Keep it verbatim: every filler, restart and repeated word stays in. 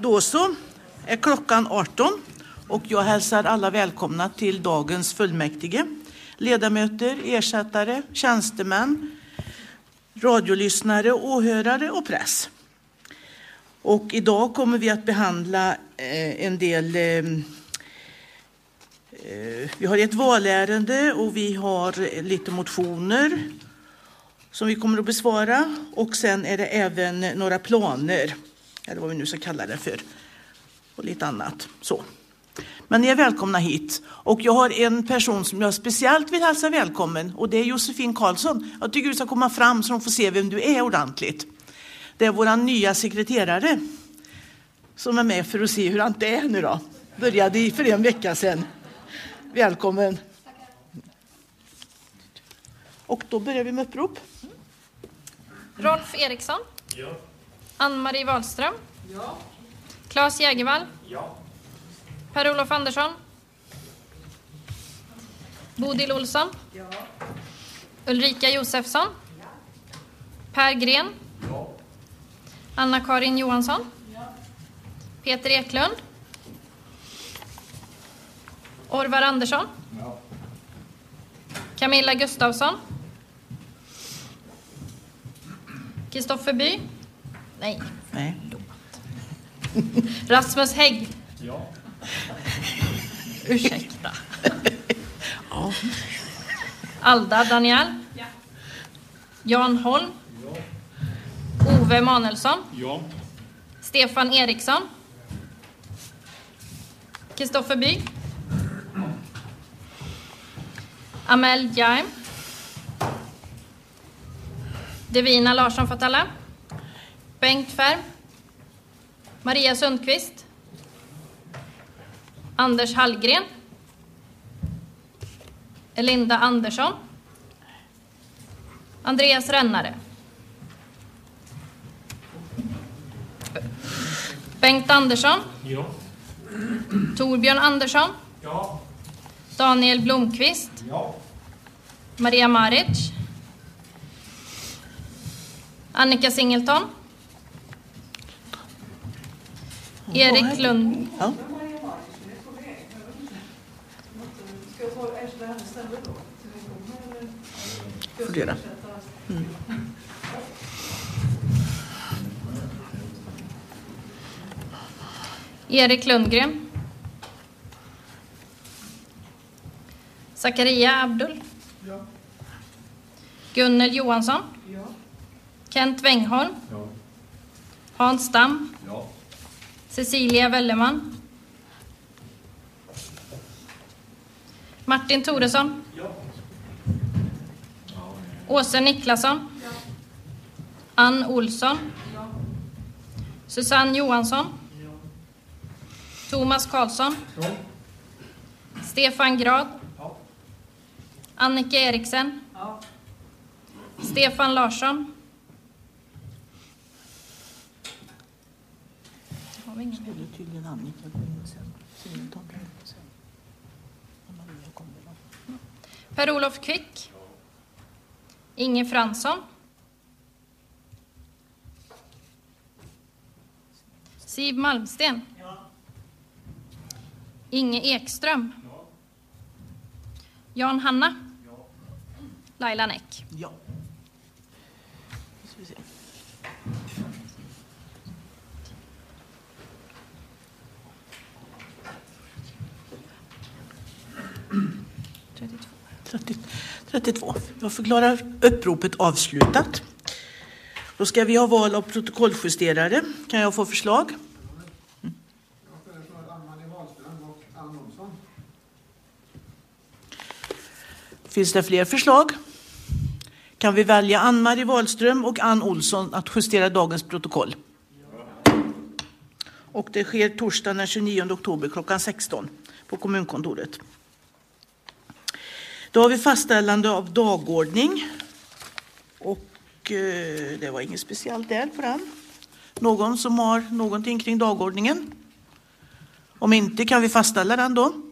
Då så är klockan arton och jag hälsar alla välkomna till dagens fullmäktige. Ledamöter, ersättare, tjänstemän, radiolyssnare, åhörare och press. Och idag kommer vi att behandla eh, en del... Eh, eh, vi har ett valärende och vi har lite motioner som vi kommer att besvara. Och sen är det även några planer, eller vad vi nu ska kalla det för, och lite annat. Så. Men ni är välkomna hit. Och jag har en person som jag speciellt vill hälsa välkommen. Och det är Josefin Karlsson. Jag tycker du ska komma fram så de får se vem du är ordentligt. Det är vår nya sekreterare som är med för att se hur han det är nu då. Började för en vecka sedan. Välkommen. Och då börjar vi med upprop. Rolf Eriksson. Ja. Ann-Marie Wahlström. Ja. Claes Jägervall. Ja. Per-Olof Andersson. Bodil Olsson. Ja. Ulrika Josefsson. Ja. Per Gren. Ja. Anna-Karin Johansson. Ja. Peter Eklund. Orvar Andersson. Ja. Camilla Gustafsson. Kristoffer By. Nej. Nej. Rasmus Hägg. Ja. Ursäkta. Ja. Alda Daniel. Ja. Jan Holm. Ja. Ove Manuelsson. Ja. Stefan Eriksson. Kristoffer By. Amel Jaim. Devina Larsson Fatala. Bengt Färm. Maria Sundqvist. Anders Hallgren. Elinda Andersson. Andreas Rännare. Bengt Andersson. Ja. Torbjörn Andersson. Ja. Daniel Blomqvist. Ja. Maria Maric. Annika Singleton. Erik Lund. Ja. Fundera. Mm. Erik Lundgren. Zakaria Abdul. Ja. Gunnel Johansson. Ja. Kent Wengholm. Ja. Hans Stam. Ja. Cecilia Welleman. Martin Toresson. Ja. Åse Niklasson. Ja. Ann Olsson. Ja. Susanne Johansson. Ja. Thomas Karlsson. Ja. Stefan Grad. Ja. Annika Eriksen. Ja. Stefan Larsson. Har vi ingen mer? Det är tydligen Annika gå in sen. Sen tar vi det sen. Maria kommer då. Per-Olof Kvick. Inge Fransson. Siv Malmsten. Ja. Inge Ekström. Ja. Jan Hanna. Ja. Laila Näck. Ja. Nu ska vi se. trettio, trettiotvå. Jag förklarar uppropet avslutat. Då ska vi ha val av protokolljusterare. Kan jag få förslag? Jag föreslår Ann-Marie Wahlström och Ann Olsson. Finns det fler förslag? Kan vi välja Ann-Marie Wahlström och Ann Olsson att justera dagens protokoll? Ja. Och det sker torsdagen den tjugonionde oktober klockan sexton på kommunkontoret. Då har vi fastställande av dagordning. Och eh, det var inget speciellt där på den. Någon som har någonting kring dagordningen? Om inte kan vi fastställa den då.